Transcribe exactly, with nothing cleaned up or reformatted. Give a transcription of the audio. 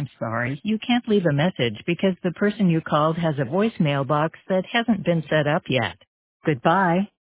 I'm sorry, you can't leave a message because the person you called has a voicemail box that hasn't been set up yet. Goodbye.